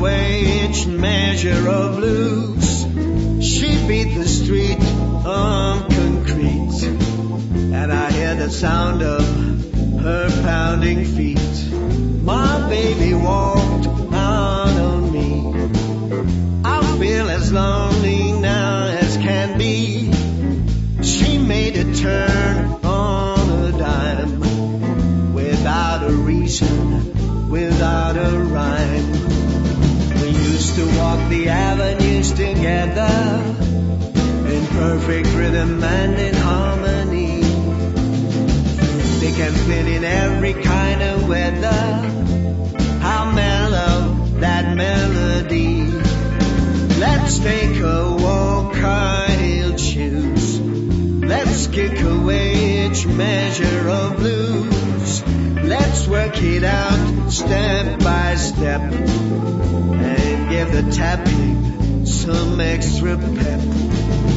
away each measure of blues. She beat the street on concrete, and I hear the sound of her pounding feet. My baby walked out on me. I feel as lonely now as can be. She made a turn on a dime, without a reason, without a rhyme. We used to walk the avenues together, in perfect rhythm and in harmony. Thick and thin in every kind of weather. How mellow that melody. Let's take a walk, high-heeled shoes. Let's kick away each measure of blues. Let's work it out step by step, and give the tapping some extra pep.